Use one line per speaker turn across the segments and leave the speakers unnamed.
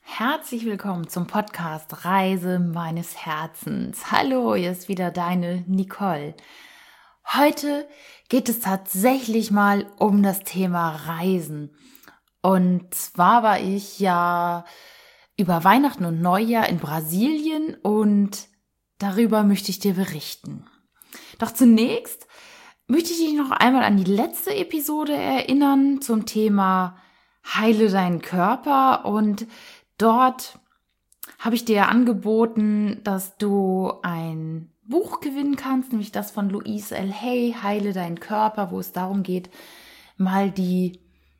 Herzlich willkommen zum Podcast Reise meines Herzens. Hallo, hier ist wieder deine Nicole. Heute geht es tatsächlich mal um das Thema Reisen. Und zwar war ich ja über Weihnachten und Neujahr in Brasilien und darüber möchte ich dir berichten. Doch zunächst möchte ich dich noch einmal an die letzte Episode erinnern zum Thema Heile deinen Körper, und dort habe ich dir angeboten, dass du ein Buch gewinnen kannst, nämlich das von Louise L. Hay, Heile deinen Körper, wo es darum geht, mal die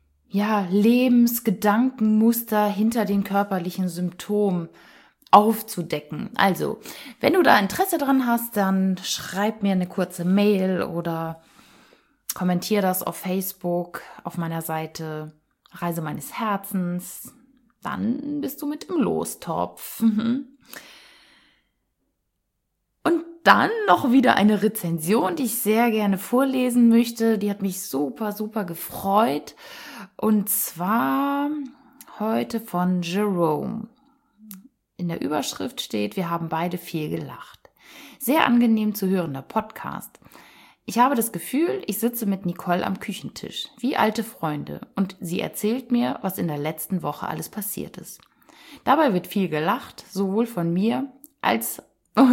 Lebensgedankenmuster hinter den körperlichen Symptomen aufzudecken. Also, wenn du da Interesse dran hast, dann schreib mir eine kurze Mail oder kommentier das auf Facebook auf meiner Seite Reise meines Herzens. Dann bist du mit im Lostopf. Und dann noch wieder eine Rezension, die ich sehr gerne vorlesen möchte. Die hat mich super, super gefreut. Und zwar heute von Jerome. In der Überschrift steht: Wir haben beide viel gelacht. Sehr angenehm zu hörender Podcast. Ich habe das Gefühl, ich sitze mit Nicole am Küchentisch, wie alte Freunde, und sie erzählt mir, was in der letzten Woche alles passiert ist. Dabei wird viel gelacht, sowohl von ihr als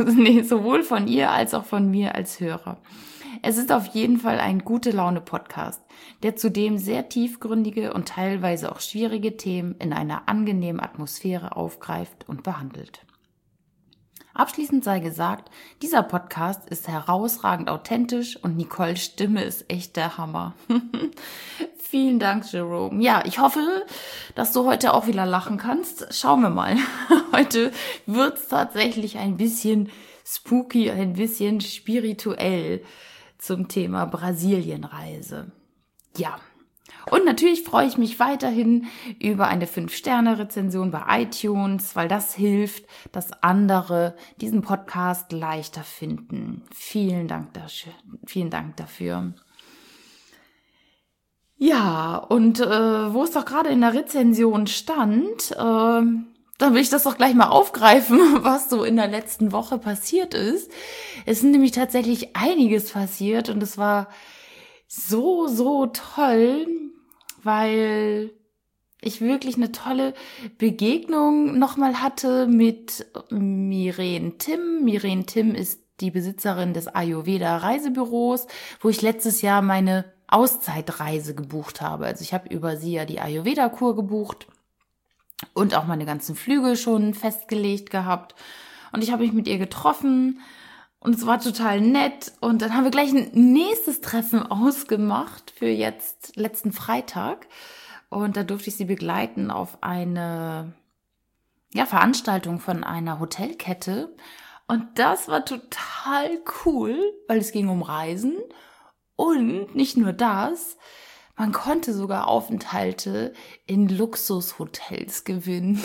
auch von mir als Hörer. Es ist auf jeden Fall ein Gute-Laune-Podcast, der zudem sehr tiefgründige und teilweise auch schwierige Themen in einer angenehmen Atmosphäre aufgreift und behandelt. Abschließend sei gesagt, dieser Podcast ist herausragend authentisch und Nicoles Stimme ist echt der Hammer. Vielen Dank, Jerome. Ja, ich hoffe, dass du heute auch wieder lachen kannst. Schauen wir mal. Heute wird's tatsächlich ein bisschen spooky, ein bisschen spirituell zum Thema Brasilienreise. Ja. Und natürlich freue ich mich weiterhin über eine 5-Sterne-Rezension bei iTunes, weil das hilft, dass andere diesen Podcast leichter finden. Vielen Dank dafür. Ja, und wo es doch gerade in der Rezension stand, dann will ich das doch gleich mal aufgreifen, was so in der letzten Woche passiert ist. Es sind nämlich tatsächlich einiges passiert und es war so, so toll, weil ich wirklich eine tolle Begegnung nochmal hatte mit Miren Tim. Miren Tim ist die Besitzerin des Ayurveda-Reisebüros, wo ich letztes Jahr meine Auszeitreise gebucht habe. Also ich habe über sie ja die Ayurveda-Kur gebucht und auch meine ganzen Flüge schon festgelegt gehabt. Und ich habe mich mit ihr getroffen und es war total nett. Und dann haben wir gleich ein nächstes Treffen ausgemacht für jetzt letzten Freitag. Und da durfte ich sie begleiten auf eine Veranstaltung von einer Hotelkette. Und das war total cool, weil es ging um Reisen. Und nicht nur das, man konnte sogar Aufenthalte in Luxushotels gewinnen.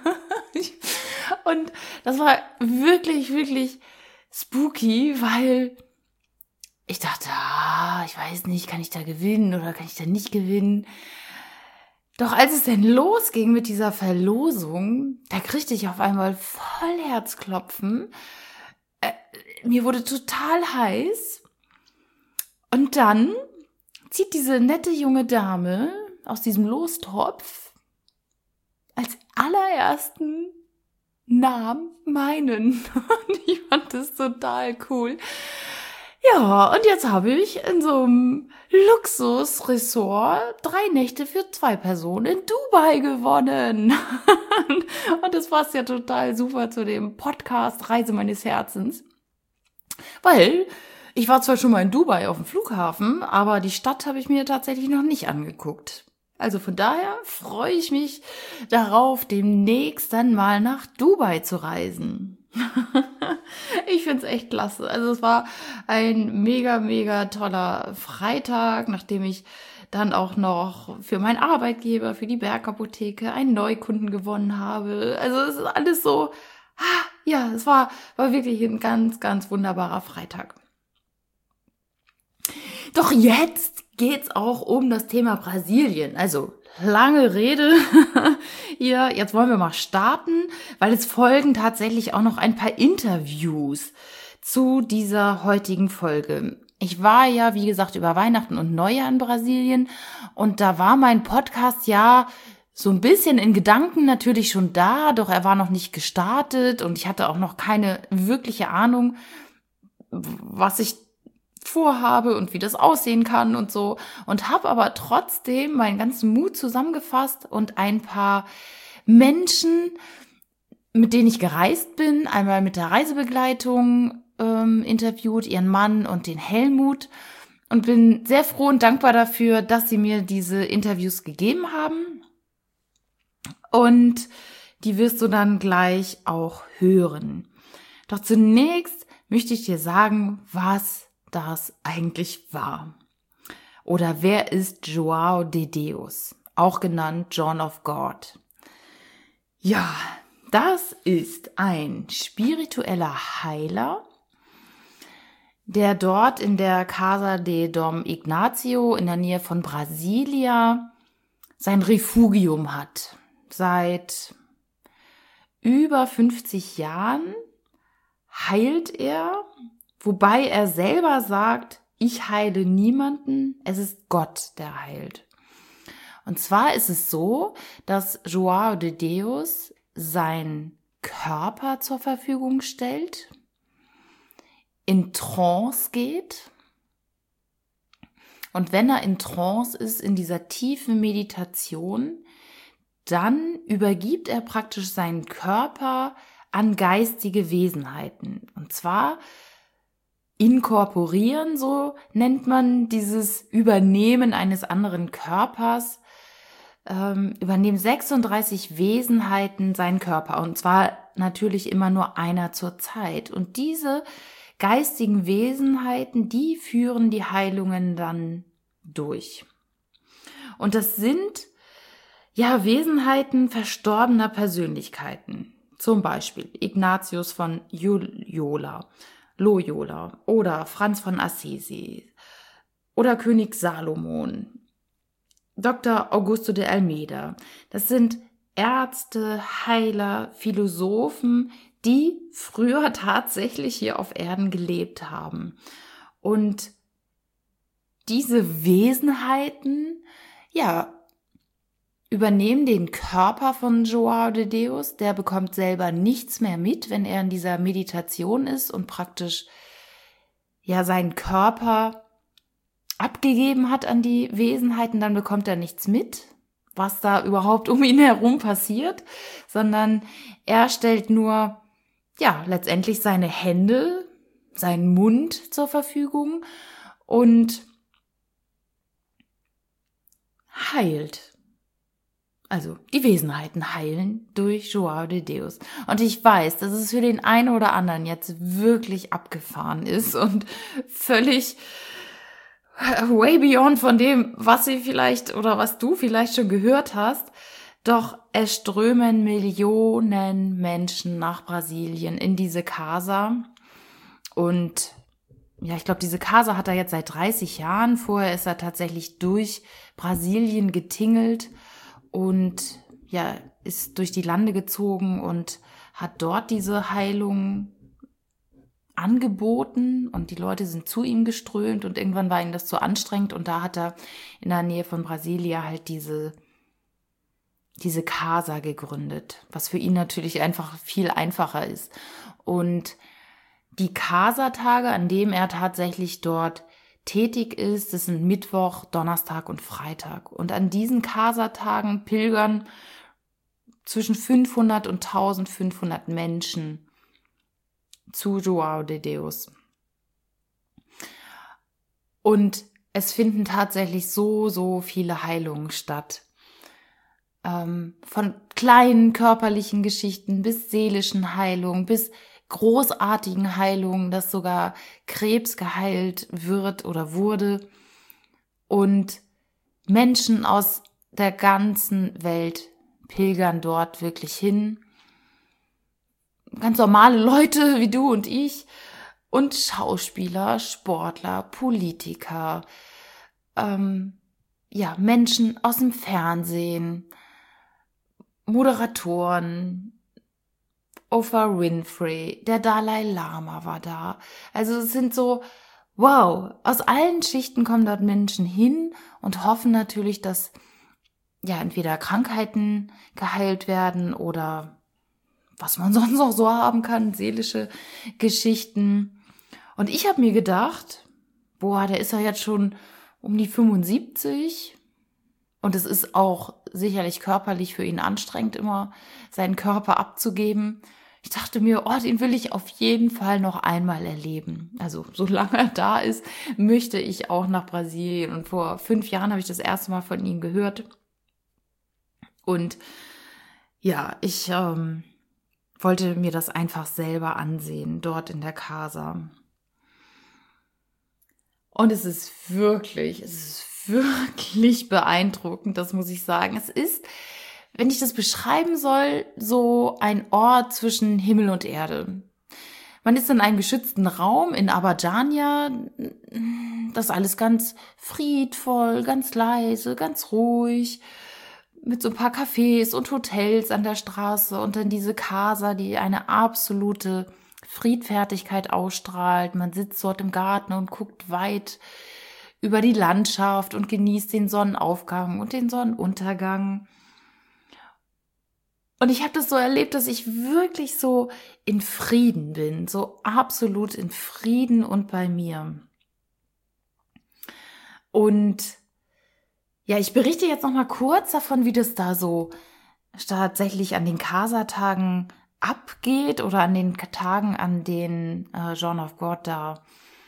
Und das war wirklich, wirklich spooky, weil ich dachte, ich weiß nicht, kann ich da gewinnen oder kann ich da nicht gewinnen? Doch als es denn losging mit dieser Verlosung, da kriegte ich auf einmal voll Herzklopfen. Mir wurde total heiß. Und dann zieht diese nette junge Dame aus diesem Lostopf als allerersten Namen meinen. Und ich fand das total cool. Ja, und jetzt habe ich in so einem Luxusresort 3 Nächte für 2 Personen in Dubai gewonnen. Und das passt ja total super zu dem Podcast Reise meines Herzens. Weil ich war zwar schon mal in Dubai auf dem Flughafen, aber die Stadt habe ich mir tatsächlich noch nicht angeguckt. Also von daher freue ich mich darauf, demnächst dann mal nach Dubai zu reisen. Ich find's echt klasse. Also es war ein mega, mega toller Freitag, nachdem ich dann auch noch für meinen Arbeitgeber, für die Bergapotheke einen Neukunden gewonnen habe. Also es ist alles so, es war wirklich ein ganz, ganz wunderbarer Freitag. Doch jetzt geht's auch um das Thema Brasilien. Also lange Rede. Hier, jetzt wollen wir mal starten, weil es folgen tatsächlich auch noch ein paar Interviews zu dieser heutigen Folge. Ich war ja, wie gesagt, über Weihnachten und Neujahr in Brasilien und da war mein Podcast ja so ein bisschen in Gedanken natürlich schon da, doch er war noch nicht gestartet und ich hatte auch noch keine wirkliche Ahnung, was ich vorhabe und wie das aussehen kann und so, und habe aber trotzdem meinen ganzen Mut zusammengefasst und ein paar Menschen, mit denen ich gereist bin, einmal mit der Reisebegleitung interviewt, ihren Mann und den Helmut, und bin sehr froh und dankbar dafür, dass sie mir diese Interviews gegeben haben, und die wirst du dann gleich auch hören. Doch zunächst möchte ich dir sagen, was das eigentlich war. Oder wer ist João de Deus, auch genannt John of God? Ja, das ist ein spiritueller Heiler, der dort in der Casa de Dom Ignacio in der Nähe von Brasilia sein Refugium hat. Seit über 50 Jahren heilt er, wobei er selber sagt, ich heile niemanden, es ist Gott, der heilt. Und zwar ist es so, dass João de Deus seinen Körper zur Verfügung stellt, in Trance geht, und wenn er in Trance ist, in dieser tiefen Meditation, dann übergibt er praktisch seinen Körper an geistige Wesenheiten. Und zwar inkorporieren, so nennt man dieses Übernehmen eines anderen Körpers, übernehmen 36 Wesenheiten seinen Körper, und zwar natürlich immer nur einer zur Zeit. Und diese geistigen Wesenheiten, die führen die Heilungen dann durch. Und das sind ja Wesenheiten verstorbener Persönlichkeiten. Zum Beispiel Ignatius von Loyola oder Franz von Assisi oder König Salomon, Dr. Augusto de Almeida. Das sind Ärzte, Heiler, Philosophen, die früher tatsächlich hier auf Erden gelebt haben. Und diese Wesenheiten, ja, übernehmen den Körper von João de Deus. Der bekommt selber nichts mehr mit, wenn er in dieser Meditation ist und praktisch ja seinen Körper abgegeben hat an die Wesenheiten, dann bekommt er nichts mit, was da überhaupt um ihn herum passiert, sondern er stellt nur ja letztendlich seine Hände, seinen Mund zur Verfügung und heilt. Also die Wesenheiten heilen durch João de Deus. Und ich weiß, dass es für den einen oder anderen jetzt wirklich abgefahren ist und völlig way beyond von dem, was sie vielleicht oder was du vielleicht schon gehört hast. Doch es strömen Millionen Menschen nach Brasilien in diese Casa. Und ja, ich glaube, diese Casa hat er jetzt seit 30 Jahren. Vorher ist er tatsächlich durch Brasilien getingelt und ja, ist durch die Lande gezogen und hat dort diese Heilung angeboten, und die Leute sind zu ihm geströmt, und irgendwann war ihm das zu anstrengend, und da hat er in der Nähe von Brasilia halt diese Casa gegründet, was für ihn natürlich einfach viel einfacher ist. Und die Casa-Tage, an denen er tatsächlich dort tätig ist, das sind Mittwoch, Donnerstag und Freitag. Und an diesen Casa-Tagen pilgern zwischen 500 und 1500 Menschen zu João de Deus. Und es finden tatsächlich so viele Heilungen statt. Von kleinen körperlichen Geschichten bis seelischen Heilungen, bis großartigen Heilungen, dass sogar Krebs geheilt wird oder wurde. Und Menschen aus der ganzen Welt pilgern dort wirklich hin. Ganz normale Leute wie du und ich und Schauspieler, Sportler, Politiker, Menschen aus dem Fernsehen, Moderatoren, Oprah Winfrey, der Dalai Lama war da. Also es sind so, wow, aus allen Schichten kommen dort Menschen hin und hoffen natürlich, dass entweder Krankheiten geheilt werden oder was man sonst noch so haben kann, seelische Geschichten. Und ich habe mir gedacht, der ist ja jetzt schon um die 75 und es ist auch sicherlich körperlich für ihn anstrengend, immer seinen Körper abzugeben. Ich dachte mir, den will ich auf jeden Fall noch einmal erleben. Also solange er da ist, möchte ich auch nach Brasilien. Und vor 5 Jahren habe ich das erste Mal von ihm gehört. Und ich wollte mir das einfach selber ansehen, dort in der Casa. Und es ist wirklich beeindruckend, das muss ich sagen. Es ist, wenn ich das beschreiben soll, so ein Ort zwischen Himmel und Erde. Man ist in einem geschützten Raum in Abadjania. Das ist alles ganz friedvoll, ganz leise, ganz ruhig. Mit so ein paar Cafés und Hotels an der Straße und dann diese Casa, die eine absolute Friedfertigkeit ausstrahlt. Man sitzt dort im Garten und guckt weit über die Landschaft und genießt den Sonnenaufgang und den Sonnenuntergang. Und ich habe das so erlebt, dass ich wirklich so in Frieden bin, so absolut in Frieden und bei mir. Und ich berichte jetzt noch mal kurz davon, wie das da so tatsächlich an den Casa-Tagen abgeht oder an den Tagen, an denen John of God da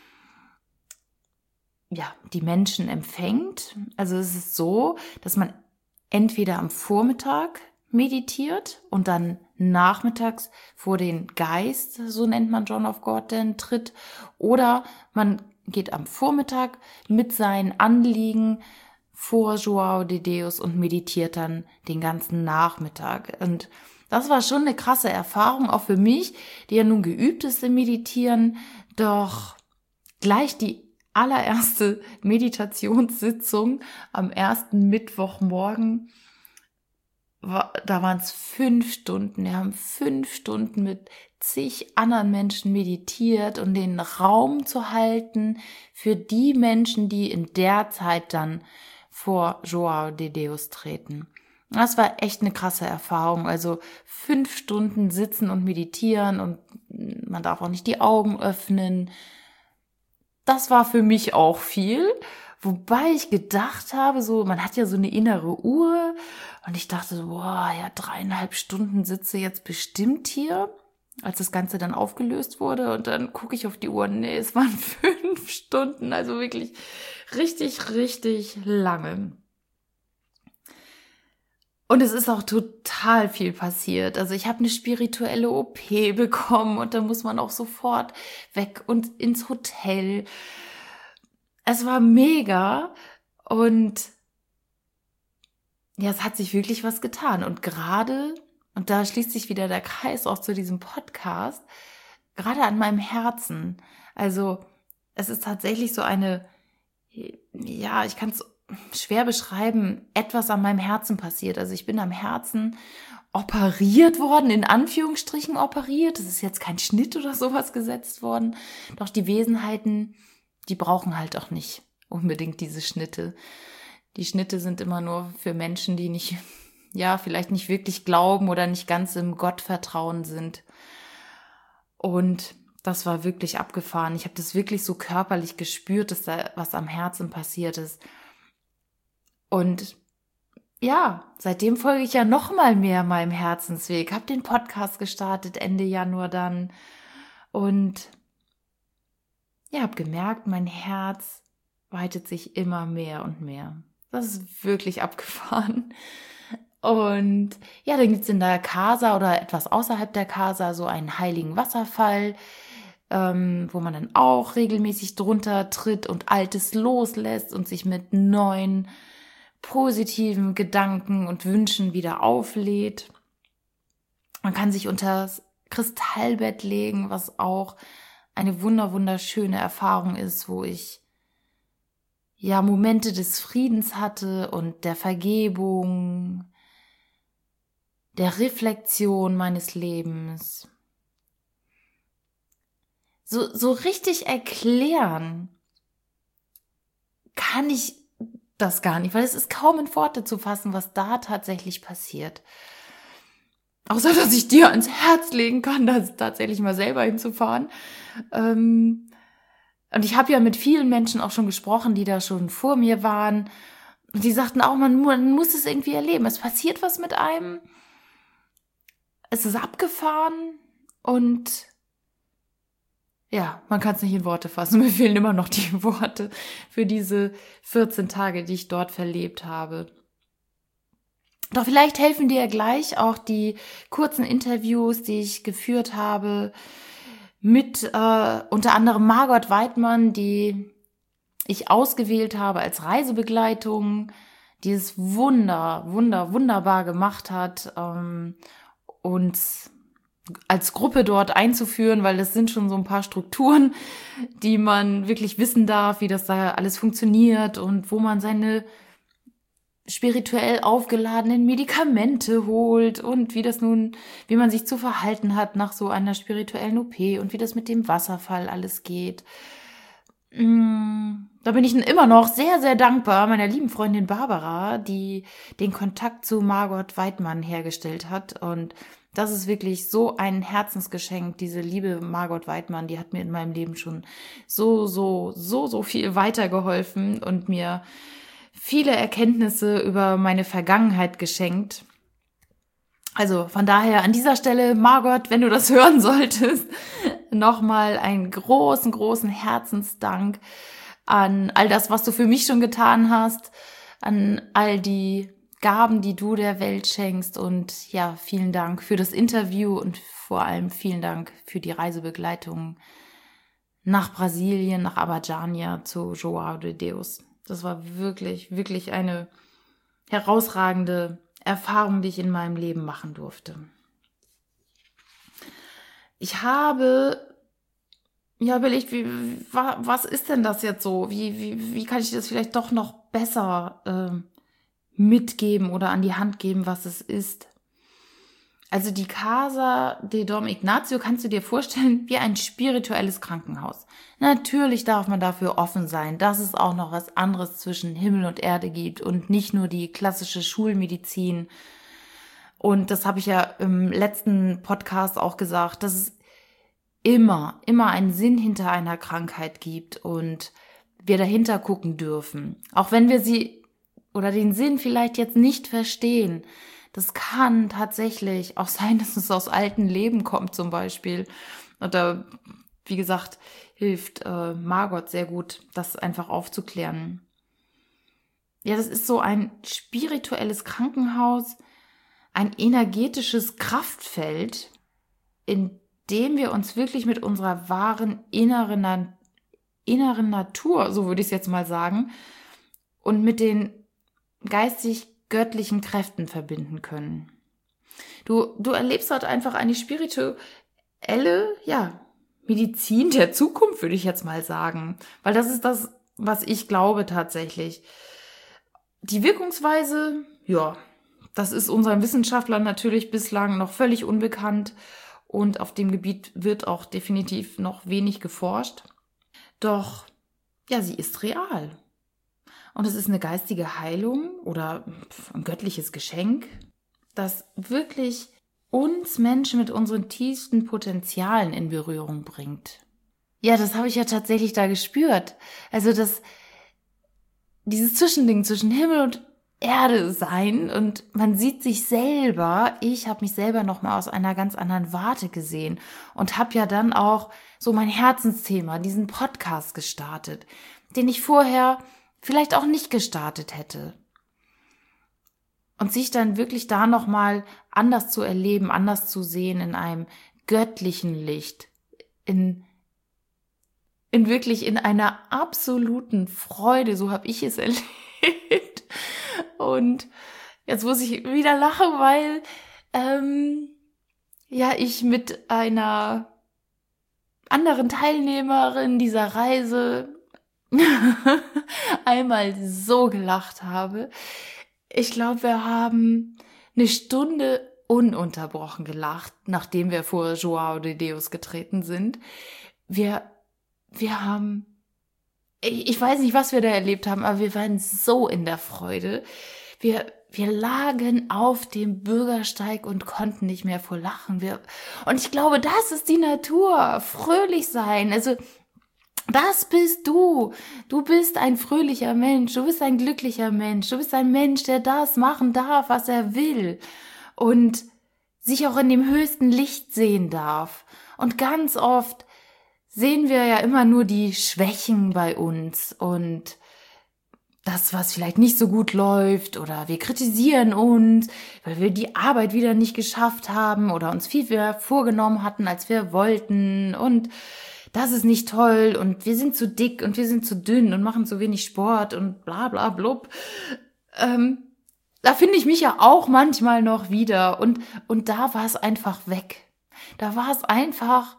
die Menschen empfängt. Also es ist so, dass man entweder am Vormittag meditiert und dann nachmittags vor den Geist, so nennt man John of God, denn tritt, oder man geht am Vormittag mit seinen Anliegen vor João de Deus und meditiert dann den ganzen Nachmittag. Und das war schon eine krasse Erfahrung, auch für mich, die ja nun geübt ist im Meditieren. Doch gleich die allererste Meditationssitzung am ersten Mittwochmorgen, da waren es 5 Stunden. Wir haben 5 Stunden mit zig anderen Menschen meditiert und den Raum zu halten für die Menschen, die in der Zeit dann vor João de Deus treten. Das war echt eine krasse Erfahrung. Also 5 Stunden sitzen und meditieren und man darf auch nicht die Augen öffnen. Das war für mich auch viel. Wobei ich gedacht habe, man hat ja so eine innere Uhr und ich dachte so, 3,5 Stunden sitze jetzt bestimmt hier, als das Ganze dann aufgelöst wurde, und dann gucke ich auf die Uhr, nee, es waren 5 Stunden, also wirklich richtig, richtig lange. Und es ist auch total viel passiert. Also ich habe eine spirituelle OP bekommen und da muss man auch sofort weg und ins Hotel. Es war mega und es hat sich wirklich was getan. Und gerade, und da schließt sich wieder der Kreis auch zu diesem Podcast, gerade an meinem Herzen. Also es ist tatsächlich so eine, ich kann es schwer beschreiben, etwas an meinem Herzen passiert. Also ich bin am Herzen operiert worden, in Anführungsstrichen operiert. Es ist jetzt kein Schnitt oder sowas gesetzt worden. Doch die Wesenheiten, die brauchen halt auch nicht unbedingt diese Schnitte. Die Schnitte sind immer nur für Menschen, die nicht, vielleicht nicht wirklich glauben oder nicht ganz im Gottvertrauen sind. Und das war wirklich abgefahren. Ich habe das wirklich so körperlich gespürt, dass da was am Herzen passiert ist. Und seitdem folge ich ja noch mal mehr meinem Herzensweg. Habe den Podcast gestartet Ende Januar dann und habe gemerkt, mein Herz weitet sich immer mehr und mehr. Das ist wirklich abgefahren. Und dann gibt es in der Casa oder etwas außerhalb der Casa so einen heiligen Wasserfall, wo man dann auch regelmäßig drunter tritt und Altes loslässt und sich mit neuen positiven Gedanken und Wünschen wieder auflädt. Man kann sich unter das Kristallbett legen, was auch eine wunderschöne Erfahrung ist, wo ich Momente des Friedens hatte und der Vergebung, der Reflexion meines Lebens. So richtig erklären kann ich das gar nicht, weil es ist kaum in Worte zu fassen, was da tatsächlich passiert. Außer, dass ich dir ans Herz legen kann, da tatsächlich mal selber hinzufahren. Und ich habe ja mit vielen Menschen auch schon gesprochen, die da schon vor mir waren. Und die sagten auch, man muss es irgendwie erleben. Es passiert was mit einem. Es ist abgefahren und ja, man kann es nicht in Worte fassen. Mir fehlen immer noch die Worte für diese 14 Tage, die ich dort verlebt habe. Doch vielleicht helfen dir gleich auch die kurzen Interviews, die ich geführt habe mit unter anderem Margot Weidmann, die ich ausgewählt habe als Reisebegleitung, die es wunderbar gemacht hat, uns als Gruppe dort einzuführen, weil das sind schon so ein paar Strukturen, die man wirklich wissen darf, wie das da alles funktioniert und wo man seine spirituell aufgeladenen Medikamente holt und wie man sich zu verhalten hat nach so einer spirituellen OP und wie das mit dem Wasserfall alles geht. Da bin ich immer noch sehr, sehr dankbar meiner lieben Freundin Barbara, die den Kontakt zu Margot Weidmann hergestellt hat. Und das ist wirklich so ein Herzensgeschenk, diese liebe Margot Weidmann, die hat mir in meinem Leben schon so viel weitergeholfen und mir viele Erkenntnisse über meine Vergangenheit geschenkt. Also von daher an dieser Stelle, Margot, wenn du das hören solltest, nochmal einen großen Herzensdank an all das, was du für mich schon getan hast, an all die Gaben, die du der Welt schenkst und ja, vielen Dank für das Interview und vor allem vielen Dank für die Reisebegleitung nach Brasilien, nach Abadjania zu João de Deus. Das war wirklich eine herausragende Erfahrung, die ich in meinem Leben machen durfte. Ich habe überlegt, was ist denn das jetzt so? Wie kann ich das vielleicht doch noch besser mitgeben oder an die Hand geben, was es ist? Also die Casa de Dom Ignacio kannst du dir vorstellen wie ein spirituelles Krankenhaus. Natürlich darf man dafür offen sein, dass es auch noch was anderes zwischen Himmel und Erde gibt und nicht nur die klassische Schulmedizin. Und das habe ich ja im letzten Podcast auch gesagt, dass es immer einen Sinn hinter einer Krankheit gibt und wir dahinter gucken dürfen. Auch wenn wir sie oder den Sinn vielleicht jetzt nicht verstehen. Das kann tatsächlich auch sein, dass es aus alten Leben kommt zum Beispiel. Und da, wie gesagt, hilft Margot sehr gut, das einfach aufzuklären. Ja, das ist so ein spirituelles Krankenhaus, ein energetisches Kraftfeld, in dem wir uns wirklich mit unserer wahren inneren Natur, so würde ich es jetzt mal sagen, und mit den geistig-göttlichen Kräften verbinden können. Du erlebst dort einfach eine spirituelle, Medizin der Zukunft, würde ich jetzt mal sagen. Weil das ist das, was ich glaube tatsächlich. Die Wirkungsweise, das ist unseren Wissenschaftlern natürlich bislang noch völlig unbekannt und auf dem Gebiet wird auch definitiv noch wenig geforscht. Doch, sie ist real. Und es ist eine geistige Heilung oder ein göttliches Geschenk, das wirklich uns Menschen mit unseren tiefsten Potenzialen in Berührung bringt. Ja, das habe ich ja tatsächlich da gespürt. Also dieses Zwischending zwischen Himmel und Erde sein und man sieht sich selber, ich habe mich selber nochmal aus einer ganz anderen Warte gesehen und habe ja dann auch so mein Herzensthema, diesen Podcast gestartet, den ich vorher vielleicht auch nicht gestartet hätte. Und sich dann wirklich da nochmal anders zu erleben, anders zu sehen, in einem göttlichen Licht, in einer absoluten Freude, so habe ich es erlebt. Und jetzt muss ich wieder lachen, weil ich mit einer anderen Teilnehmerin dieser Reise einmal so gelacht habe. Ich glaube, wir haben eine Stunde ununterbrochen gelacht, nachdem wir vor João de Deus getreten sind. Wir haben, ich weiß nicht, was wir da erlebt haben, aber wir waren so in der Freude. Wir lagen auf dem Bürgersteig und konnten nicht mehr vor Lachen. Und ich glaube, das ist die Natur. Fröhlich sein. Also, das bist du. Du bist ein fröhlicher Mensch. Du bist ein glücklicher Mensch. Du bist ein Mensch, der das machen darf, was er will. Und sich auch in dem höchsten Licht sehen darf. Und ganz oft sehen wir ja immer nur die Schwächen bei uns und das, was vielleicht nicht so gut läuft, oder wir kritisieren uns, weil wir die Arbeit wieder nicht geschafft haben oder uns viel mehr vorgenommen hatten, als wir wollten, und das ist nicht toll und wir sind zu dick und wir sind zu dünn und machen zu wenig Sport und bla bla blub. Da finde ich mich ja auch manchmal noch wieder, und da war es einfach weg. Da war es einfach,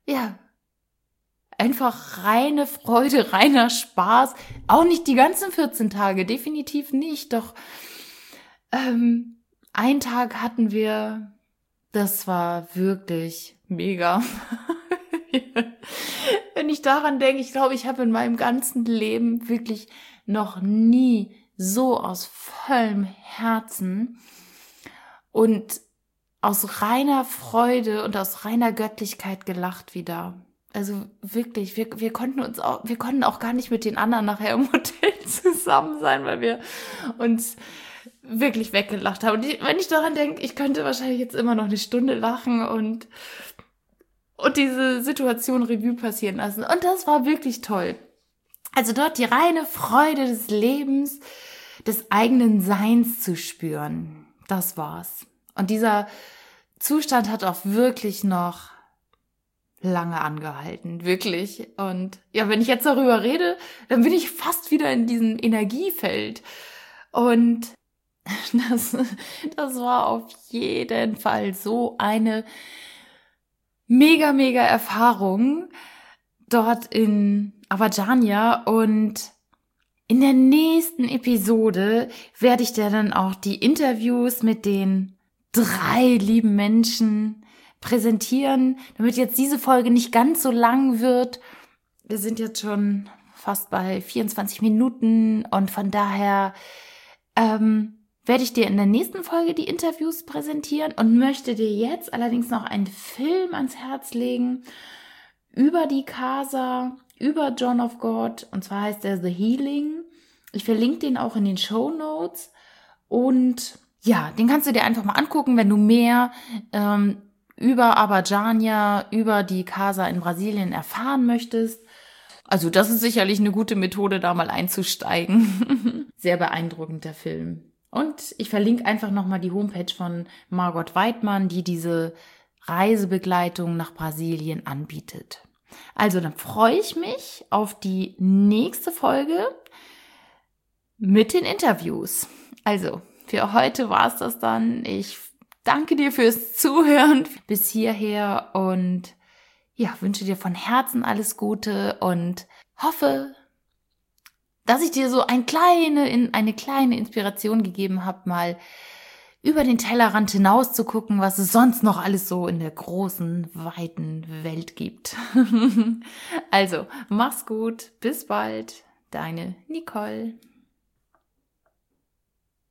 einfach reine Freude, reiner Spaß. Auch nicht die ganzen 14 Tage, definitiv nicht. Doch einen Tag hatten wir, das war wirklich mega. Wenn ich daran denke, ich glaube, ich habe in meinem ganzen Leben wirklich noch nie so aus vollem Herzen und aus reiner Freude und aus reiner Göttlichkeit gelacht wie da. Also wirklich, wir konnten auch gar nicht mit den anderen nachher im Hotel zusammen sein, weil wir uns wirklich weggelacht haben. Und wenn ich daran denke, ich könnte wahrscheinlich jetzt immer noch eine Stunde lachen und diese Situation Revue passieren lassen. Und das war wirklich toll. Also dort die reine Freude des Lebens, des eigenen Seins zu spüren. Das war's. Und dieser Zustand hat auch wirklich noch lange angehalten, wirklich. Und ja, wenn ich jetzt darüber rede, dann bin ich fast wieder in diesem Energiefeld. Und das war auf jeden Fall so eine mega, mega Erfahrung dort in Abadjania. Und in der nächsten Episode werde ich dir dann auch die Interviews mit den 3 lieben Menschen präsentieren, damit jetzt diese Folge nicht ganz so lang wird. Wir sind jetzt schon fast bei 24 Minuten und von daher werde ich dir in der nächsten Folge die Interviews präsentieren und möchte dir jetzt allerdings noch einen Film ans Herz legen über die Casa, über John of God, und zwar heißt er The Healing. Ich verlinke den auch in den Shownotes und ja, den kannst du dir einfach mal angucken, wenn du mehr über Abadjania, über die Casa in Brasilien erfahren möchtest. Also das ist sicherlich eine gute Methode, da mal einzusteigen. Sehr beeindruckend, der Film. Und ich verlinke einfach nochmal die Homepage von Margot Weidmann, die diese Reisebegleitung nach Brasilien anbietet. Also dann freue ich mich auf die nächste Folge mit den Interviews. Also für heute war es das dann. Ich danke dir fürs Zuhören bis hierher und ja, wünsche dir von Herzen alles Gute und hoffe, dass ich dir so eine kleine Inspiration gegeben habe, mal über den Tellerrand hinaus zu gucken, was es sonst noch alles so in der großen, weiten Welt gibt. Also, mach's gut, bis bald, deine Nicole.